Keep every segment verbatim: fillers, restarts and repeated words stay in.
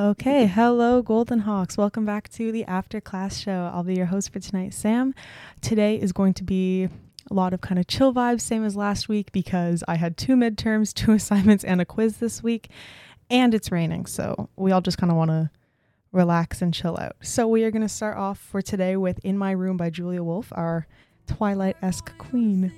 Okay, hello, Golden Hawks. Welcome back to the After Class Show. I'll be your host for tonight, Sam. Today is going to be a lot of kind of chill vibes, same as last week, because I had two midterms, two assignments, and a quiz this week, and it's raining, so we all just kind of want to relax and chill out. So we are going to start off for today with In My Room by Julia Wolf, our Twilight-esque queen.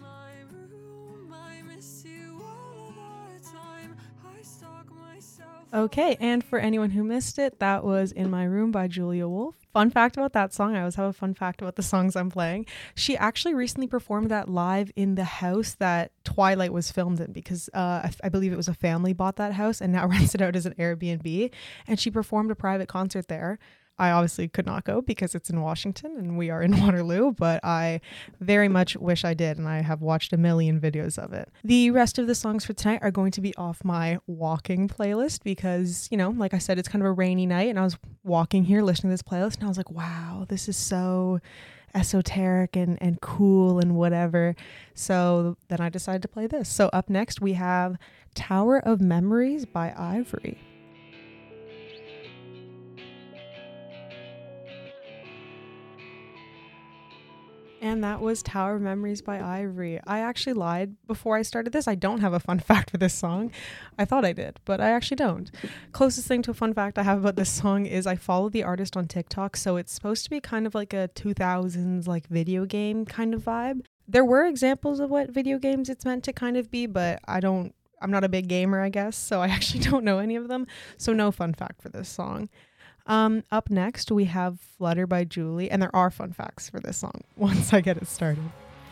Okay, and for anyone who missed it, that was In My Room by Julia Wolf. Fun fact about that song, I always have a fun fact about the songs I'm playing. She actually recently performed that live in the house that Twilight was filmed in, because uh, I, I believe it was a family bought that house and now rents it out as an Airbnb, and she performed a private concert there. I obviously could not go because it's in Washington and we are in Waterloo, but I very much wish I did, and I have watched a million videos of it. The rest of the songs for tonight are going to be off my walking playlist because, you know, like I said, it's kind of a rainy night and I was walking here listening to this playlist and I was like, wow, this is so esoteric and, and cool and whatever. So then I decided to play this. So up next we have Tower of Memories by Ivory. And that was Tower of Memories by Ivory. I actually lied before I started this. I don't have a fun fact for this song. I thought I did, but I actually don't. Closest thing to a fun fact I have about this song is I follow the artist on TikTok, so it's supposed to be kind of like a two thousands like video game kind of vibe. There were examples of what video games it's meant to kind of be, but I don't, I'm not a big gamer, I guess, so I actually don't know any of them. So no fun fact for this song. Um, up next, we have Flutter by Julie, and there are fun facts for this song once I get it started.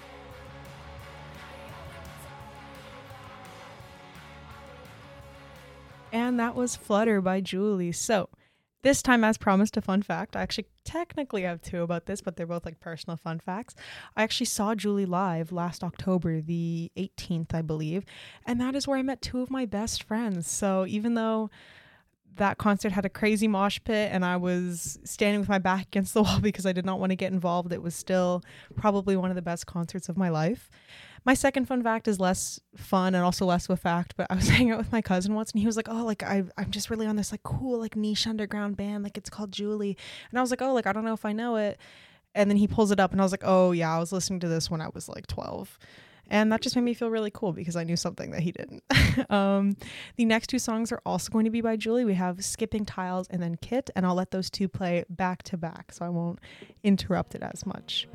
And that was Flutter by Julie. So this time, as promised, a fun fact. I actually technically have two about this, but they're both like personal fun facts. I actually saw Julie live last October, the eighteenth, I believe, and that is where I met two of my best friends. So even though that concert had a crazy mosh pit and I was standing with my back against the wall because I did not want to get involved, it was still probably one of the best concerts of my life. My second fun fact is less fun and also less of a fact, but I was hanging out with my cousin once and he was like, oh, like I, I'm just really on this like cool like niche underground band, like it's called Julie. And I was like, oh, like I don't know if I know it. And then he pulls it up and I was like, oh yeah, I was listening to this when I was like twelve. And that just made me feel really cool because I knew something that he didn't. um, the next two songs are also going to be by Julie. We have Skipping Tiles and then Kit, and I'll let those two play back to back so I won't interrupt it as much.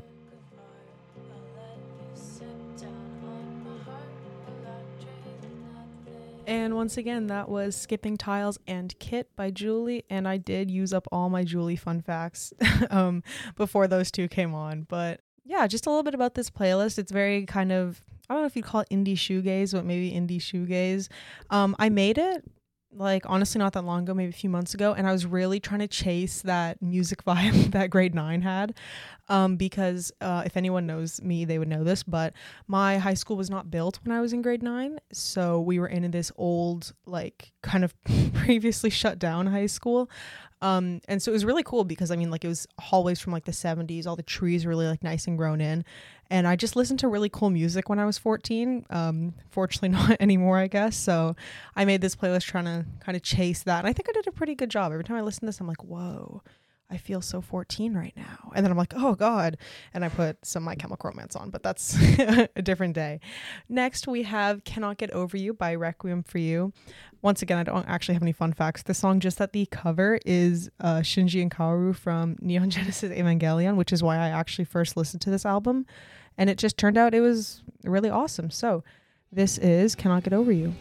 And once again, that was Skipping Tiles and Kit by Julie, and I did use up all my Julie fun facts um, before those two came on, but yeah, just a little bit about this playlist. It's very kind of, I don't know if you'd call it indie shoegaze, but maybe indie shoegaze. Um, I made it like honestly not that long ago, maybe a few months ago, and I was really trying to chase that music vibe that grade nine had, um, because uh, if anyone knows me, they would know this, but my high school was not built when I was in grade nine, so we were in this old, like, kind of previously shut down high school. Um, and so it was really cool because I mean, like it was hallways from like the seventies, all the trees were really like nice and grown in. And I just listened to really cool music when I was fourteen. Um, fortunately not anymore, I guess. So I made this playlist trying to kind of chase that. And I think I did a pretty good job. Every time I listen to this, I'm like, whoa, I feel so fourteen right now. And then I'm like, oh God. And I put some My Chemical Romance on, but that's a different day. Next, we have Cannot Get Over You by Requiem for You. Once again, I don't actually have any fun facts. The song, just that the cover is uh, Shinji and Kaoru from Neon Genesis Evangelion, which is why I actually first listened to this album. And it just turned out it was really awesome. So this is Cannot Get Over You.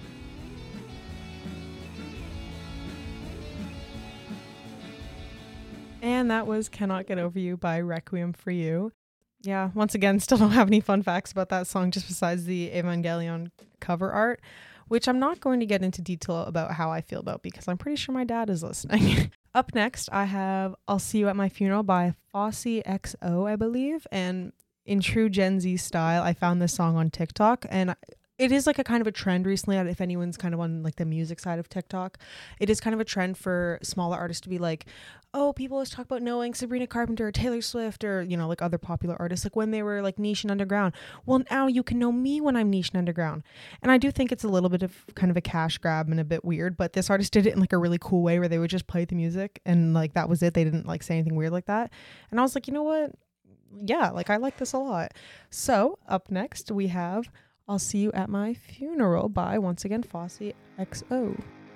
And that was Cannot Get Over You by Requiem for You. Yeah, once again, still don't have any fun facts about that song just besides the Evangelion cover art, which I'm not going to get into detail about how I feel about because I'm pretty sure my dad is listening. Up next, I have I'll See You at My Funeral by Fosse X O, I believe. And in true Gen Z style, I found this song on TikTok and it is like a kind of a trend recently, if anyone's kind of on like the music side of TikTok, it is kind of a trend for smaller artists to be like, oh, people always talk about knowing Sabrina Carpenter or Taylor Swift or, you know, like other popular artists, like when they were like niche and underground. Well, now you can know me when I'm niche and underground. And I do think it's a little bit of kind of a cash grab and a bit weird, but this artist did it in like a really cool way where they would just play the music and like that was it. They didn't like say anything weird like that. And I was like, you know what? Yeah, like I like this a lot. So up next we have I'll See You at My Funeral by, once again, Fosse X O.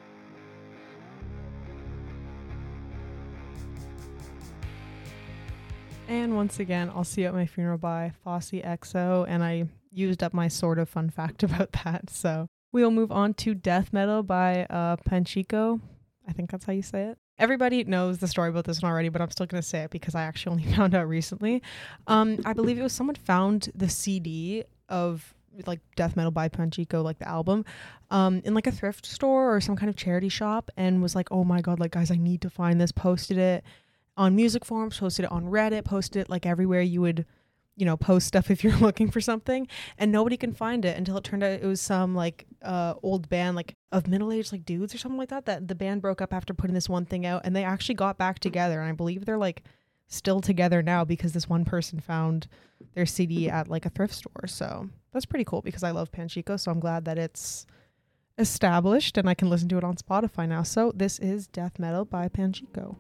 And once again, I'll See You at My Funeral by Fosse X O. And I used up my sort of fun fact about that. So we'll move on to Death Metal by uh, Panchico. I think that's how you say it. Everybody knows the story about this one already, but I'm still going to say it because I actually only found out recently. Um, I believe it was someone found the C D of like Death Metal by Panchico, like the album, um, in like a thrift store or some kind of charity shop, and was like, oh my god, like guys, I need to find this. Posted it on music forums, posted it on Reddit, posted it like everywhere you would, you know, post stuff if you're looking for something, and nobody can find it until it turned out it was some like uh old band like of middle-aged like dudes or something like that, that the band broke up after putting this one thing out, and they actually got back together, and I believe they're like still together now because this one person found their C D at like a thrift store. So that's pretty cool because I love Panchico, so I'm glad that it's established and I can listen to it on Spotify now. So this is Death Metal by Panchico.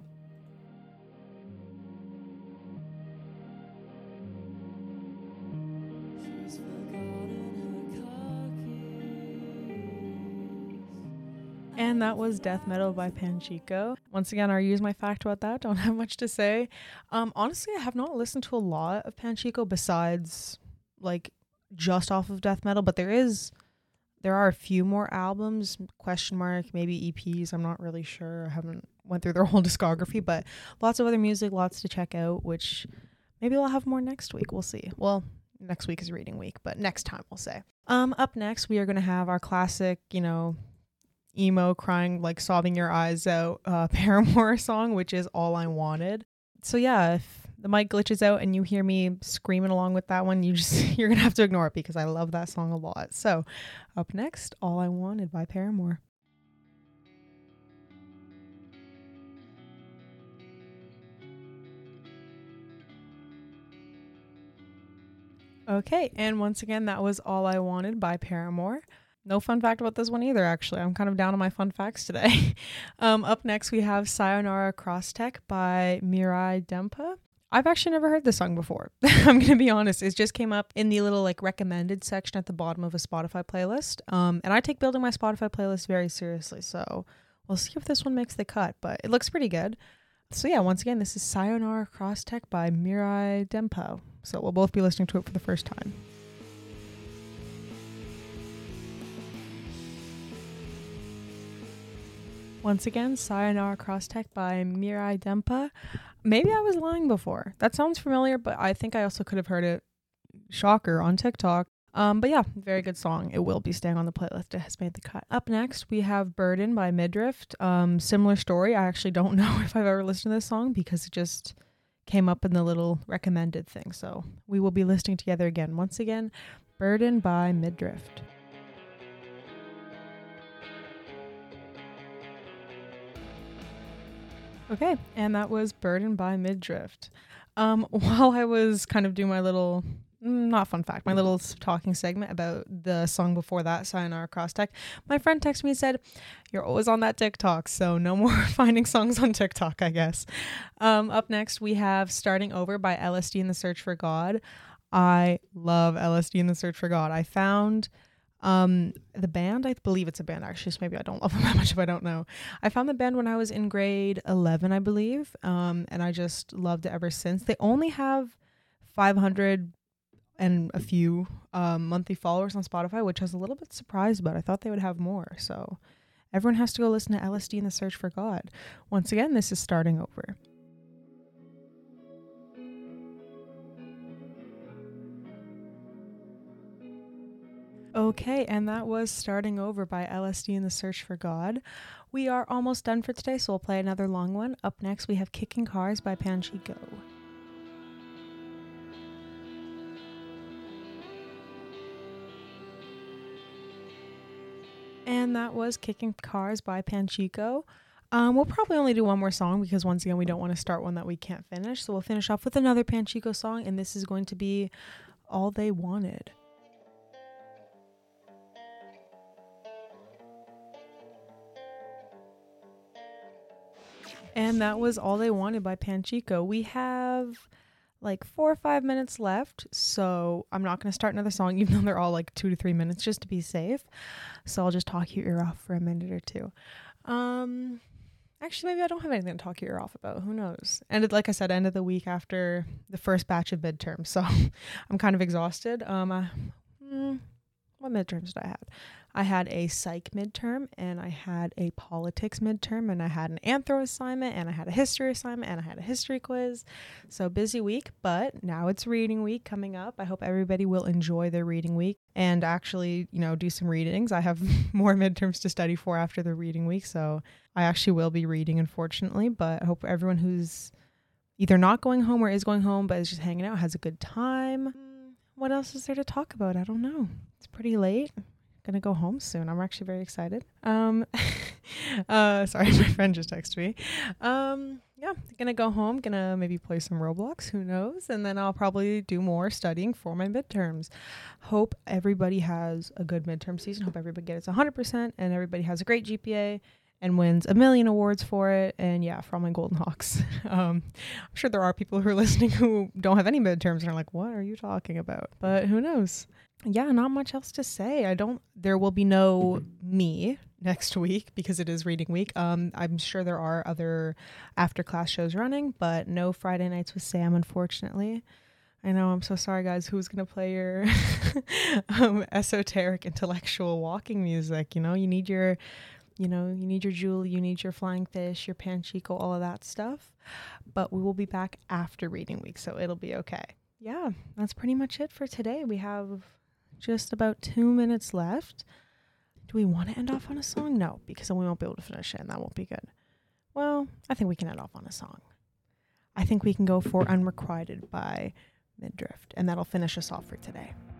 And that was Death Metal by Panchico. Once again, I'll use my fact about that. Don't have much to say. Um, honestly, I have not listened to a lot of Panchico besides like just off of Death Metal, but there is, there are a few more albums, question mark, maybe E Ps. I'm not really sure. I haven't went through their whole discography, but lots of other music, lots to check out, which maybe I'll have more next week. We'll see. Well, next week is reading week, but next time we'll say. Um, up next, we are going to have our classic, you know, emo crying, like sobbing your eyes out uh Paramore song, which is All I Wanted. So yeah, if the mic glitches out and you hear me screaming along with that one, you just you're gonna have to ignore it because I love that song a lot. So up next, All I Wanted by Paramore. Okay, and once again, that was All I Wanted by Paramore. No fun fact about this one either, actually. I'm kind of down on my fun facts today. um, up next, we have Sayonara Crosstech by Mirai Dempa. I've actually never heard this song before. I'm going to be honest. It just came up in the little like recommended section at the bottom of a Spotify playlist. Um, and I take building my Spotify playlist very seriously. So we'll see if this one makes the cut, but it looks pretty good. So yeah, once again, this is Sayonara Crosstech by Mirai Dempa. So we'll both be listening to it for the first time. Once again, Sayonara Crosstech by Mirai Dempa. Maybe I was lying before. That sounds familiar, but I think I also could have heard it, shocker, on TikTok. Um, but yeah, very good song. It will be staying on the playlist. It has made the cut. Up next, we have Burden by Midriff. Um, similar story. I actually don't know if I've ever listened to this song because it just came up in the little recommended thing. So we will be listening together again. Once again, Burden by Midriff. Okay, and that was Burden by Midriff. Um, while I was kind of doing my little, not fun fact, my little talking segment about the song before that, Sayonara Crosstech, my friend texted me and said, you're always on that TikTok, so no more finding songs on TikTok, I guess. Um, up next, we have Starting Over by L S D and the Search for God. I love L S D and the Search for God. I found... Um, the band, I believe it's a band actually, so maybe I don't love them that much if I don't know. I found the band when I was in grade eleven, I believe, um, and I just loved it ever since. They only have five hundred and a few um, monthly followers on Spotify, which I was a little bit surprised about. I thought they would have more, so everyone has to go listen to L S D and the Search for God. Once again, this is Starting Over. Okay, and that was Starting Over by L S D and the Search for God. We are almost done for today, so we'll play another long one. Up next, we have Kicking Cars by Panchico. And that was Kicking Cars by Panchico. Um, we'll probably only do one more song because once again, we don't want to start one that we can't finish. So we'll finish off with another Panchico song, and this is going to be All They Wanted. And that was All They Wanted by Panchico. We have like four or five minutes left, so I'm not going to start another song, even though they're all like two to three minutes, just to be safe. So I'll just talk your ear off for a minute or two. Um, actually, maybe I don't have anything to talk your ear off about. Who knows? And like I said, end of the week after the first batch of midterms, so I'm kind of exhausted. Um, I, mm, what midterms did I have? I had a psych midterm, and I had a politics midterm, and I had an anthro assignment, and I had a history assignment, and I had a history quiz. So busy week, but now it's reading week coming up. I hope everybody will enjoy their reading week and actually, you know, do some readings. I have more midterms to study for after the reading week, so I actually will be reading, unfortunately, but I hope everyone who's either not going home or is going home but is just hanging out has a good time. What else is there to talk about? I don't know. It's pretty late. Gonna go home soon. I'm actually very excited. Um, uh, sorry, my friend just texted me. Um, yeah, gonna go home. Gonna maybe play some Roblox. Who knows? And then I'll probably do more studying for my midterms. Hope everybody has a good midterm season. Hope everybody gets one hundred percent and everybody has a great G P A and wins a million awards for it. And yeah, for all my Golden Hawks. um, I'm sure there are people who are listening who don't have any midterms and are like, what are you talking about? But who knows? Yeah, not much else to say. I don't, there will be no me next week because it is reading week. Um, I'm sure there are other after class shows running, but no Friday nights with Sam, unfortunately. I know, I'm so sorry, guys. Who's going to play your um, esoteric intellectual walking music? You know, you need your, you know, you need your Julie, you need your Flying Fish, your Panchico, all of that stuff. But we will be back after reading week, so it'll be okay. Yeah, that's pretty much it for today. We have just about two minutes left. Do we want to end off on a song? No, because then we won't be able to finish it, and that won't be good. Well, I think we can end off on a song. I think we can go for Unrequited by Midrift, and that'll finish us off for today.